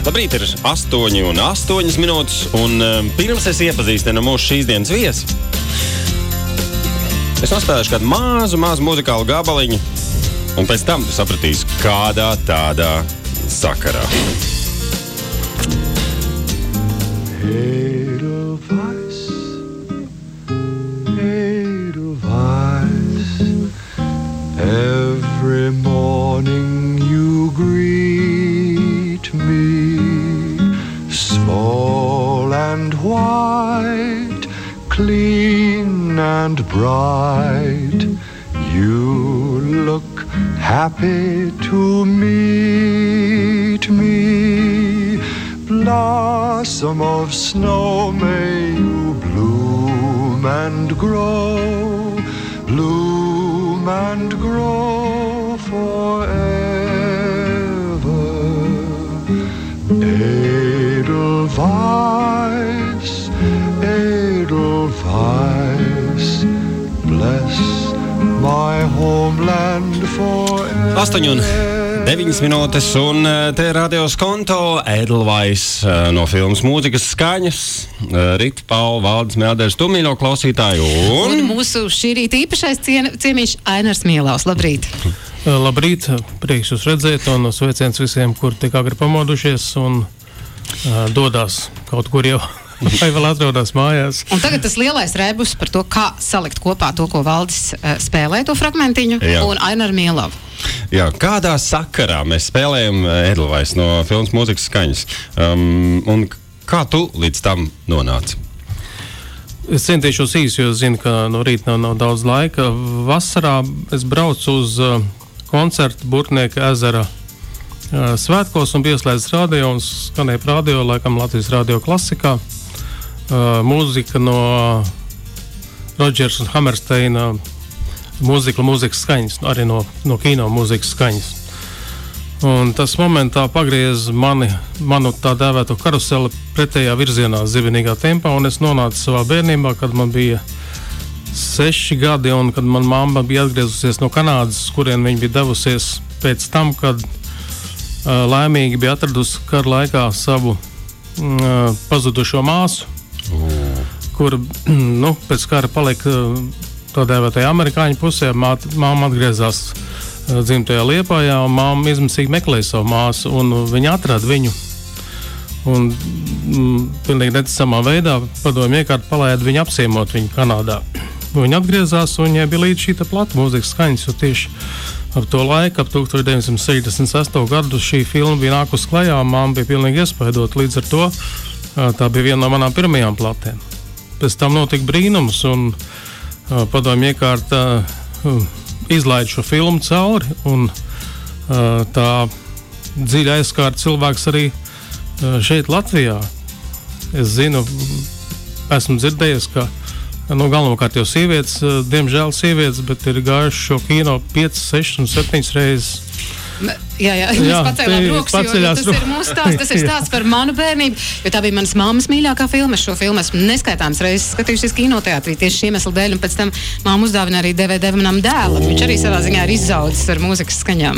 Labrīt, ir 8:08 minūtes, un pirms es iepazīstinu mūsu šīs dienas viesi, es nospēlēšu kādu mazu muzikālu gabaliņu, un pēc tam tu sapratīsi, kādā tādā sakarā. Edelweiss, every morning you greet me, small and white, clean and bright, you look happy to meet me. Blossom of snow, may you bloom and grow forever. Edelweiss, Edelweiss, bless my homeland forever. 8:09 minūtes, un te radio Skonto, Edelweiss no filmas Mūzikas skaņas, Rita Paula, Valdis Mēlders, tu mīļo klausītāju, un mūsu šī rīta īpašais ciemiņš Ainars Mielaus. Labrīt! Labrīt, prieks jūs redzēt, un sveiciens visiem, kur tik agri pamodušies un dodās kaut kur jau. Vai vēl atrodas mājās. Un tagad tas lielais rebus par to, kā salikt kopā to, ko Valdis spēlē, to fragmentiņu, jā. Un Ainaru Mielavu. Jā, kādā sakarā mēs spēlējam Edelweiss no filmas Mūzikas skaņas? Un kā tu līdz tam nonāci? Es centīšos īsi, jo zinu, ka no rīta nav daudz laika. Vasarā es braucu uz koncertu Burtnieka ezera svētkos un pieslēdz radio un skanēja radio, laikam Latvijas radio klasikā. Mūzika no Rodžers un Hammersteina mūzikas skaņas, arī no kino mūzikas skaņas. Un tas momentā pagriez manu tā dēvēto karuseli pretējā virzienā zibenīgā tempā, un es nonācu savā bērnībā, kad man bija 6 gadi, un kad man mamma bija atgriezusies no Kanādas, kurien viņa bija devusies pēc tam, kad laimīgi bija atradusi kara laikā savu pazudušo māsu, kur pēc kara palika tā dēvētajā amerikāņu pusē. Māma atgriezās dzimtajā Liepājā, un māma izmisīgi meklēja savu māsu, un viņa atrada viņu. Un pilnīgi neticamā veidā padomju iekārt palaida viņu apciemot viņu Kanādā. Viņa atgriezās, un viņai bija līdz šī plata mūzikas skaņas, jo tieši ap to laiku, ap 1968. gadu šī filma bija nākus klajā, un māma bija pilnīgi iespaidot. Līdz ar to tā bija viena no manām pirmajām platēm. Pēc tam notika brīnums, un padomju iekārta izlaid šo filmu cauri, un tā dziļi aizskārta cilvēks arī šeit Latvijā. Es zinu, esmu dzirdējis, ka galvenokārt jau sievietes, diemžēl sievietes, bet ir gājuši šo kino 5, 6 un 7 reizes. Jā, mēs pacēlām rokas, jo tas ir mūsu stāsts, tas ir stāsts par manu bērnību, jo tā bija manas mammas mīļākā filma. Es šo filmu esmu neskaitāmas reizes skatījušies kinoteātrī tieši šī iemesla dēļ, un pēc tam mamma uzdāvināja arī DVD manam dēlam. Viņš arī savā ziņā ir izzaudzis ar mūzikas skaņām.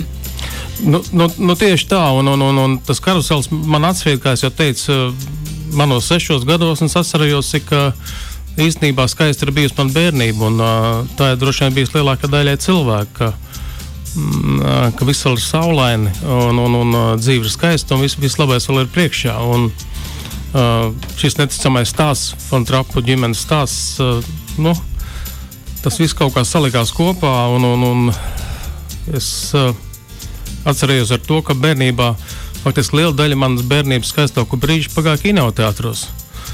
Nu tieši tā, un tas karusels man atsvied, kā es jau teicu, manos 6 gados, un es atcerējos, cik īstenībā skaisti ir bijusi man bērnība, un tā ir droši vien bijusi lielākā daļai cilvēku, ka viss vēl ir saulaini, un dzīve ir skaista, un viss labais vēl ir priekšā. Un šis neticamais stāsts, Von Trapu ģimenes stāsts, tas viss kaut kā salikās kopā, un es atcerējos ar to, ka bērnībā faktiski liela daļa manas bērnības skaistāku brīžu pagāja kinoteātros.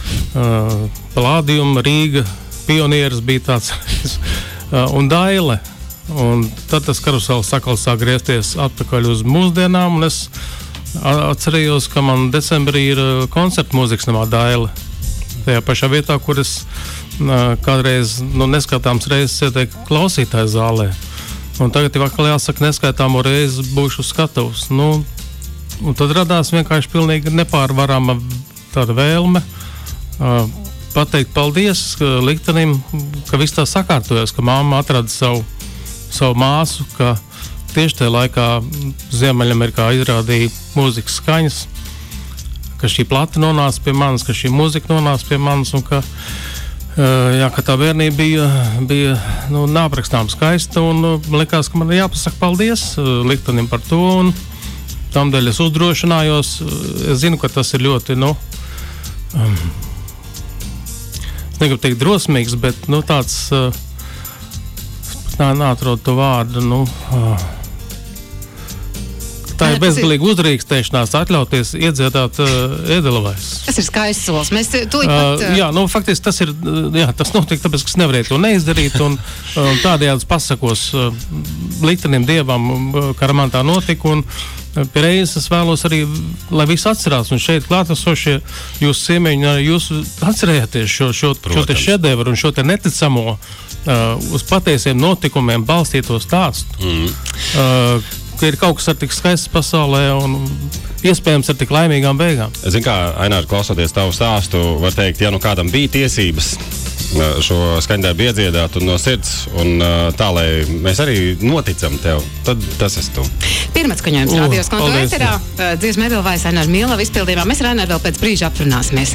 Palladium, Rīga, Pionieris bija tāds, un Daile. Un tad tas karusels atkal sāk griezties atpakaļ uz mūsdienām, un es atcerējos, ka man decembrī ir koncerta mūzikas namā Daile. Tajā pašā vietā, kur es kādreiz, neskatāms reizes sēdēju klausītāju zālē. Un tagad jau atkal jāsaka, neskaitāmo reizi būšu skatavs. Un tad radās vienkārši pilnīgi nepārvarama tāda vēlme pateikt paldies liktenim, ka viss tā sakārtojas, ka mamma atrada savu māsu, ka tieši tajā laikā Ziemeļamerikā izrādīja mūzikas skaņas. ka šī plata nonāca pie manis, ka šī mūzika nonāca pie manis un ka tā bērnība bija neaprakstām skaista un likās, ka man ir jāpasaka paldies liktenim par to un tamdēļ es uzdrošinājos. Es zinu, ka tas ir ļoti, negribu teikt drosmīgs, bet, tāds, neatrod to vārdu, tā ir bezgalīga uzdrīkstēšanās atļauties iedziedāt Edelveiss. Tas ir skaists solis. Mēs tūlīt pat... faktiski tas ir, tas notiek tāpēc, ka es nevarēju to neizdarīt, un tādējādi pasakos liktenim dievam, kā man tā notika, un pie reizes es vēlos arī, lai visi atcerās, un šeit klātesošie jūs siemēņi, jūs atcerējāties šo te šedevru un šo te neticamo uz patiesiem notikumiem balstīto stāstu. Ka ir kaut kas ar tik skaists pasaulē un iespējams ar tik laimīgām beigām. Zin kā, Ainār, klausoties tavu stāstu, var teikt, ja kādam bija tiesības šo skaņdarbu iedziedāt un no sirds, un tā, lai mēs arī noticam tev, tad tas esi tu. Pirmais skaņojums rādījos konto ēterā, dziesma Edelveiss Aināra Mielava izpildījumā. Mēs ar Aināru vēl pēc brīža aprunāsimies.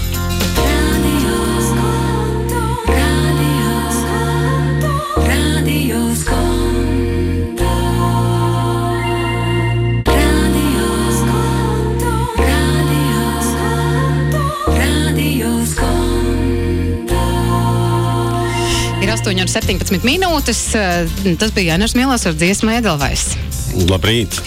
Ir 8:17 minūtes. Tas bija Ainārs Mielavs ar dziesmu Edelveiss. Labrīt!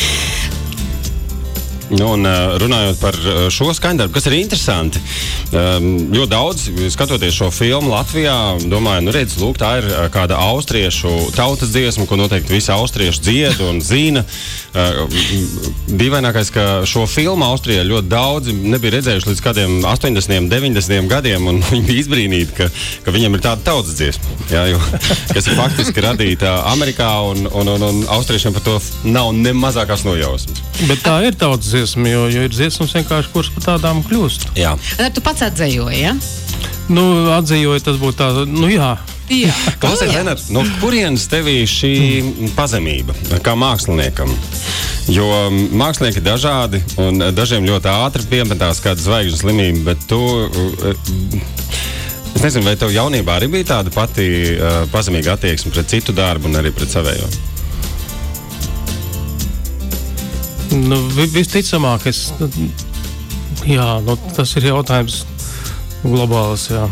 Un runājot par šo skaņdarbu, kas ir interesanti, ļoti daudz, skatoties šo filmu Latvijā, domāju, redz, lūk, tā ir kāda austriešu tautas dziesma, ko noteikti visi austrieši dzied un zina. Dīvainākais, ka šo filmu Austrijā ļoti daudzi nebija redzējuši līdz kādiem 80, 90 gadiem, un viņi bija izbrīnīti, ka viņam ir tāda tautas dziesma, kas ir faktiski radīta Amerikā, un austriešiem par to nav ne mazākās nojausmas. Bet tā ir tautas dziesma, jo ir dziesmas vienkārši, kuras par tādām kļūst. Jā. Tu pats atzējoji, ja? Atzējoji, tas būtu tā, jā. Klausies, Ainār, no kurienes tevī šī pazemība, kā māksliniekam? Jo mākslinieki ir dažādi, un dažiem ļoti ātri piemetās kāda zvaigžņu slimība, bet tu... Es nezinu, vai tev jaunībā arī bija tāda pati pazemīga attieksme pret citu darbu un arī pret savējo? Visticamāk, tas ir jautājums globāls, jā.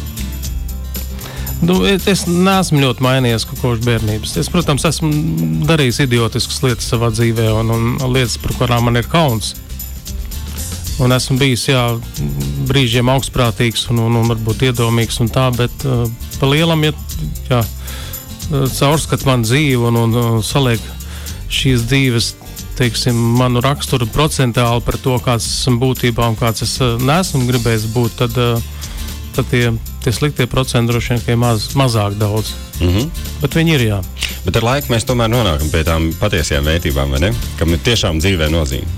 Es neesmu ļoti mainījies kopš bērnības. Es, protams, esmu darījis idiotiskas lietas savā dzīvē un lietas, par kurām man ir kauns. Un esmu bijis, brīžiem augstprātīgs un varbūt iedomīgs un tā, bet pa lielam, caurskat man dzīvi un saliek šīs dzīves, teiksim, manu raksturu procentāli par to, kāds esmu būtībā un kāds es neesmu gribējis būt, tad tie sliktie procenti droši vien, ka ir mazāk daudz. Bet viņi ir, jā. Bet ar laiku mēs tomēr nonākam pie tām patiesajām vērtībām, vai ne? Kam ir tiešām dzīvē nozīme.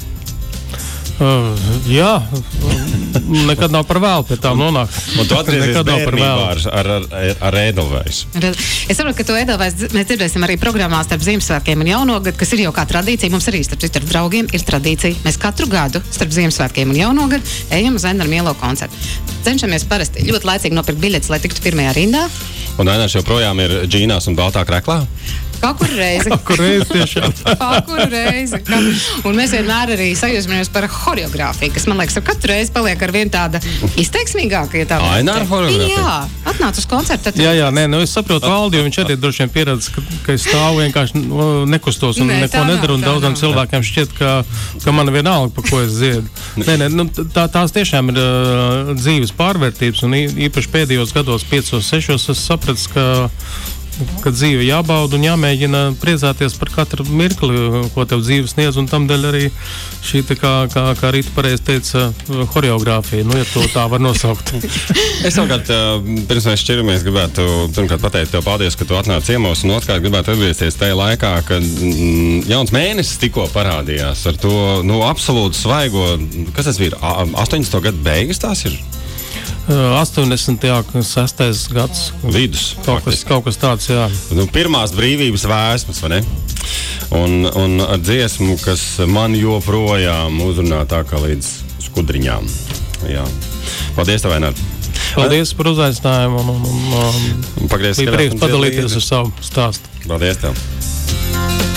Jā, nekad nav par vēlu pie tām nonākt. Un tu atgriezies bērnībā ar Edelveissu. Es saprotu, ka to Edelveiss mēs dzirdēsim arī programmā starp Ziemassvētkiem un Jaunogadu, kas ir jau kā tradīcija. Mums arī starp citu draugiem ir tradīcija. Mēs katru gadu starp Ziemassvētkiem un Jaunogadu ejam uz Aināra Mielava koncertu. Cenšamies parasti ļoti laicīgi nopirkt biļetes, lai tiktu pirmajā rindā. Un Ainārs joprojām ir džīnās un baltā kreklā? Katru reizi. Tiešām. Katru reizi. Un mēs vienmēr arī sajūsmamies par horeogrāfiju, kas, man liekas, ar katru reizi paliek ar vien tāda izteiksmīgāka. Aināra horeogrāfija? Jā, atnāc uz koncertu. Jā, es saprotu Valdi, jo viņš arī droši vien pieredz, ka es stāvu vienkārši nekustos un neko nedaru, un daudziem cilvēkiem šķiet, ka man vienalga, pa ko es dziedu. Tās tiešām ir dzīves pārvērtības, un īpaši pēdējos gados 5-6 es sapratu, ka dzīve jābauda un jāmēģina priecāties par katru mirkli, ko tev dzīve sniedz, un tamdēļ arī šī, kā Rīta pareizi teica, horeogrāfija, ja to tā var nosaukt. Es savukārt, pirms mēs šķiramies, gribētu pirmkārt pateikt tev paldies, ka tu atnāc ciemos, un otrkārt gribētu atgriezties tajā laikā, kad jauns mēnesis tikko parādījās ar to, absolūti svaigo, kas tas ir, 80. gadu beigas tās ir? 86. gads. Vidus. Kaut kas tāds, jā. Pirmās brīvības vēsmas, vai ne? Un ar dziesmu, kas man joprojām uzrunā tā kā līdz skudriņām. Jā. Paldies tev, Vainard. Paldies par uzaicinājumu un bija prieks padalīties ar savu stāstu. Paldies tev.